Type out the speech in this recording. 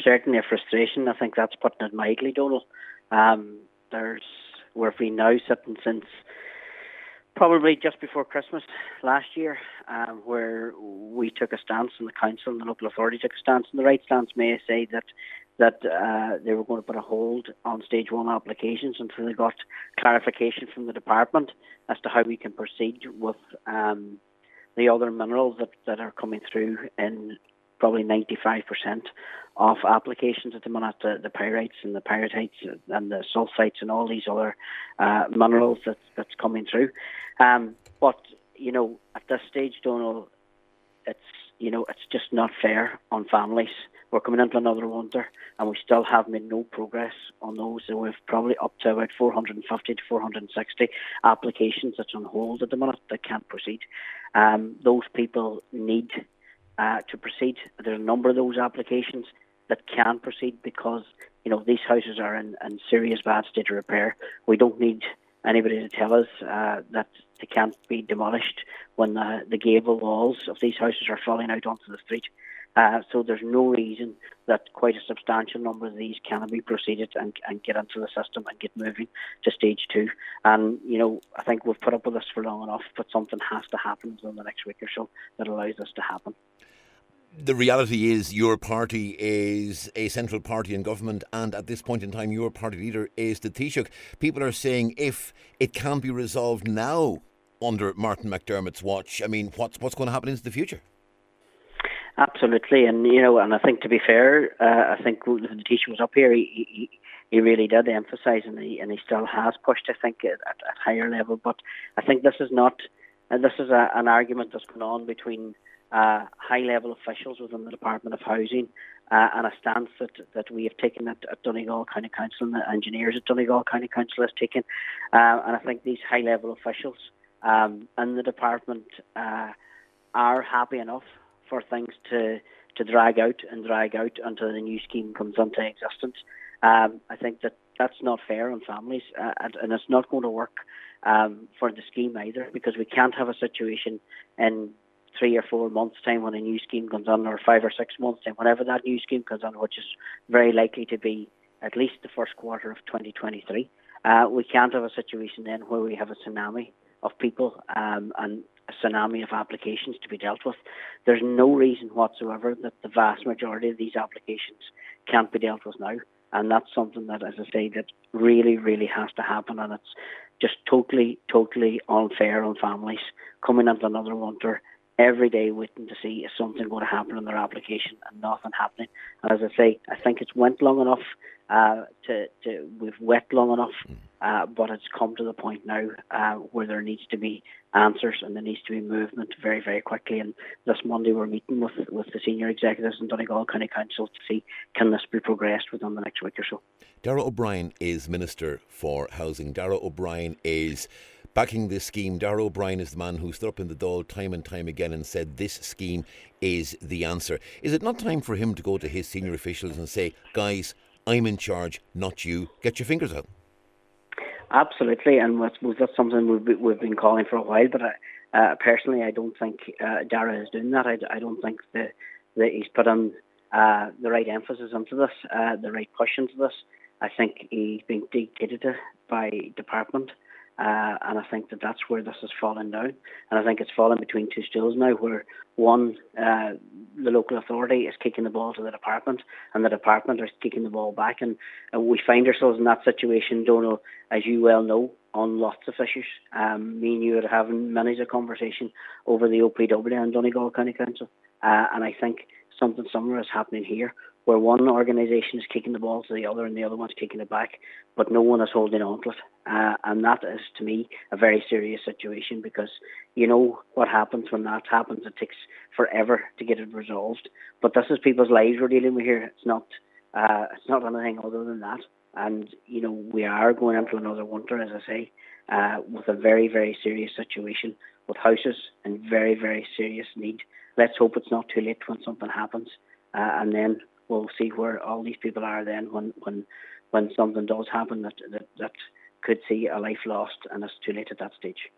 certainly a frustration. I think that's putting it mildly, Donal. We've been now sitting since probably just before Christmas last year, where we took a stance, and the council and the local authority took a stance, and the right stance, may I say, that they were going to put a hold on stage one applications until they got clarification from the department as to how we can proceed with the other minerals that are coming through in probably 95% of applications at the minute, the pyrites and the pyritites and the sulfites and all these other minerals that's coming through. But, at this stage, Donal, it's just not fair on families. We're coming into another winter and we still have made no progress on those. So we've probably up to about 450 to 460 applications that's on hold at the minute that can't proceed. Those people need to proceed. There's a number of those applications that can proceed because, these houses are in serious bad state of repair. We don't need anybody to tell us that they can't be demolished when the gable walls of these houses are falling out onto the street. So there's no reason that quite a substantial number of these can be proceeded and get into the system and get moving to stage two. And, I think we've put up with this for long enough, but something has to happen within the next week or so that allows this to happen. The reality is your party is a central party in government, and at this point in time your party leader is the Taoiseach. People are saying if it can't be resolved now under Martin McDermott's watch, what's going to happen into the future? Absolutely, and and I think, to be fair, I think when the Taoiseach was up here, he really did emphasise, and he still has pushed, I think, at higher level. But I think this is not, this is an argument that's going on between high-level officials within the Department of Housing and a stance that we have taken at Donegal County Council, and the engineers at Donegal County Council has taken. And I think these high-level officials in the department are happy enough for things to drag out until the new scheme comes into existence. I think that's not fair on families, and it's not going to work for the scheme either, because we can't have a situation in 3 or 4 months' time when a new scheme comes on, or 5 or 6 months' time, whenever that new scheme comes on, which is very likely to be at least the first quarter of 2023. We can't have a situation then where we have a tsunami of people and a tsunami of applications to be dealt with. There's no reason whatsoever that the vast majority of these applications can't be dealt with now. And that's something that, as I say, that really, really has to happen. And it's just totally, totally unfair on families coming into another winter every day waiting to see if something going to happen in their application and nothing happening. And as I say, I think it's went long enough. We've wet long enough, but it's come to the point now where there needs to be answers and there needs to be movement very, very quickly. And this Monday we're meeting with the senior executives in Donegal County Council to see can this be progressed within the next week or so. Darragh O'Brien is Minister for Housing. Darragh O'Brien is backing this scheme. Darragh O'Brien is the man who stood up in the Dáil time and time again and said this scheme is the answer. Is it not time for him to go to his senior officials and say, guys, I'm in charge, not you. Get your fingers out. Absolutely, and I suppose that's something we've been calling for a while, but personally I don't think Darragh is doing that. I don't think that he's put on the right emphasis into this, the right push into this. I think he's being dictated to by department. And I think that's where this has fallen down. And I think it's fallen between two stools now, where one, the local authority is kicking the ball to the department, and the department is kicking the ball back. And we find ourselves in that situation, Donal, as you well know, on lots of issues. Me and you are having many a conversation over the OPW and Donegal County Council. And I think something similar is happening here, where one organisation is kicking the ball to the other and the other one's kicking it back, but no one is holding on to it. And that is, to me, a very serious situation, because you know what happens when that happens. It takes forever to get it resolved. But this is people's lives we're dealing with here. It's not anything other than that. And, you know, we are going into another winter, as I say, with a very, very serious situation, with houses in very, very serious need. Let's hope it's not too late when something happens. And then we'll see where all these people are then when something does happen that could see a life lost, and it's too late at that stage.